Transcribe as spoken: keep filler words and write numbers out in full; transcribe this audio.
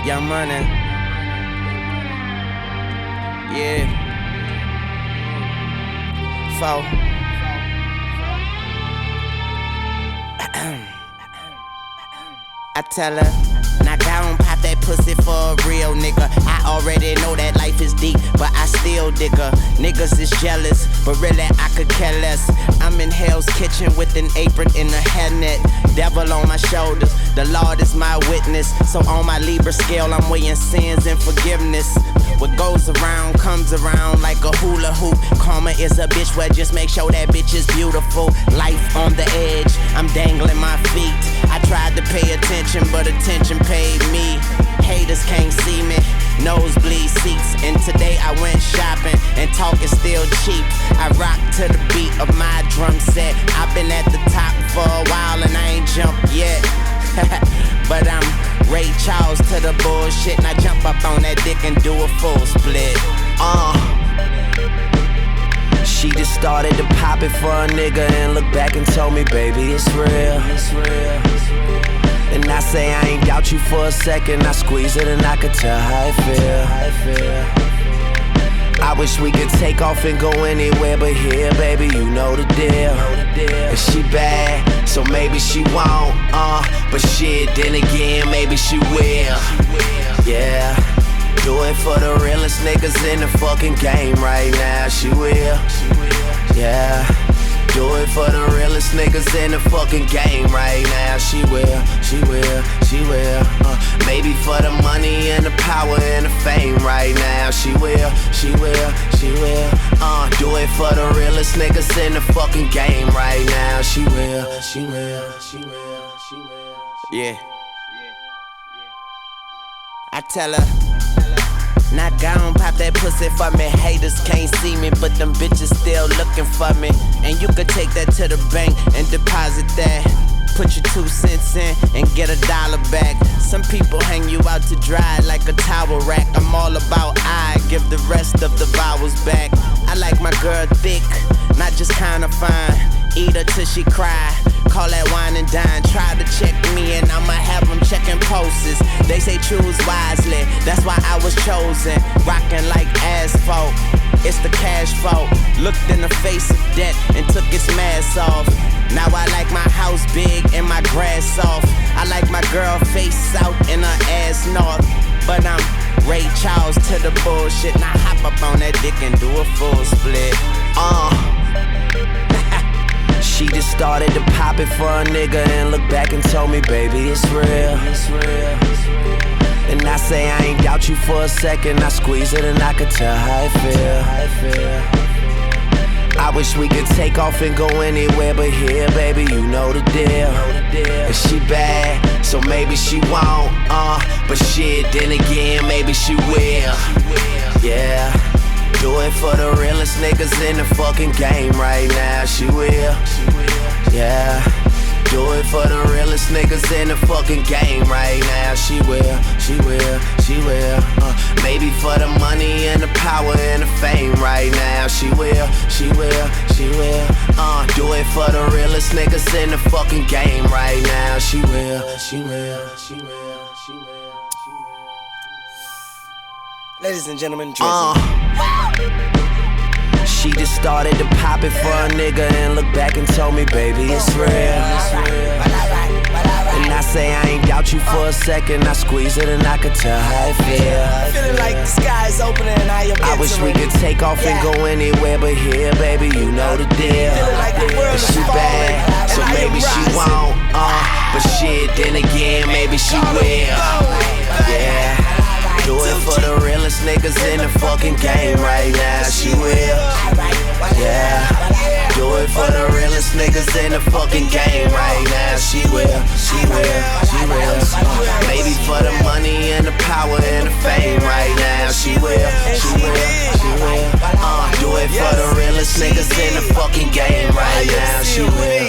Young Money. Yeah. Four. I tell her, knock down, pop that pussy for a real nigga. I already know that life is deep, but I still dig her. Niggas is jealous, but really I could care less. I'm in Hell's Kitchen with an apron and a hairnet. Devil on my shoulders, the Lord is my witness. So on my Libra scale, I'm weighing sins and forgiveness. What goes around comes around like a hula hoop. Karma is a bitch, well just make sure that bitch is beautiful. Life on the edge, I'm dangling my feet. I tried to pay attention, but attention paid me. Haters can't see me, nosebleed seats. And today I went shopping, and talk is still cheap. I rock to the beat of my drum set. I've been at the top for a while and I ain't jumped yet. But I'm Ray Charles to the bullshit, and I jump up on that dick and do a full split. Uh She just started to pop it for a nigga and look back and told me, baby, it's real. It's real. And I say I ain't doubt you for a second. I squeeze it and I could tell how I feel. How I feel. I wish we could take off and go anywhere but here, baby, you know the deal. And she bad, so maybe she won't, uh but shit, then again, maybe she will. Yeah, do it for the realest niggas in the fucking game right now. She will, yeah. Do it for the realest niggas in the fucking game right now. She will, she will, she will. Uh, maybe for the money and the power and the fame right now. She will, she will, she will. Uh, do it for the realest niggas in the fucking game right now. She will, she will, she will, she will. Yeah. I tell her, knock down, pop that pussy for me. Haters can't see me, but them bitches still looking for me. And you could take that to the bank and deposit that. Put your two cents in and get a dollar back. Some people hang you out to dry like a towel rack. I'm all about I give the rest of the vowels back. I like my girl thick, not just kinda fine. Eat her till she cry, call that wine and dine. Try to check me and I'ma have them checking pulses. They say choose wisely, that's why I was chosen. Rockin' like asphalt, it's the cash fault. Looked in the face of death and took its mask off. Now I like my house big and my grass soft. I like my girl face south and her ass north. But I'm Ray Charles to the bullshit. Now hop up on that dick and do a full split. Uh She just started to pop it for a nigga and look back and told me, baby, it's real. It's real. And I say I ain't doubt you for a second. I squeeze it and I could tell how I feel. How I feel. I wish we could take off and go anywhere but here, baby, you know the deal. And she bad, so maybe she won't, uh but shit, then again, maybe she will. Yeah. Do it for the realest niggas in the fucking game right now. She will, yeah. Do it for the realest niggas in the fucking game right now. She will, she will, she will. Uh, maybe for the money and the power and the fame right now. She will, she will, she will. Uh, do it for the realest niggas in the fucking game right now. She will, she will, she will, she will. Ladies and gentlemen, Drizzy. Uh, she just started to pop it for a nigga and look back and told me, baby, it's real. It's real. And I say I ain't doubt you for a second. I squeeze it and I could tell how I feel. Feeling like the sky's opening and I am I wish we could take off and go anywhere but here, baby, you know the deal. And she bad, so maybe she won't, uh but shit, then again, maybe she will. Yeah. Do it for the realest niggas in the fucking game right now. She will, yeah. Do it for the realest niggas in the fucking game right now. She will, she will, she will. Maybe for the money and the power and the fame right now. She will, she will, she will. Uh, do it for the realest niggas in the fucking game right now. She will.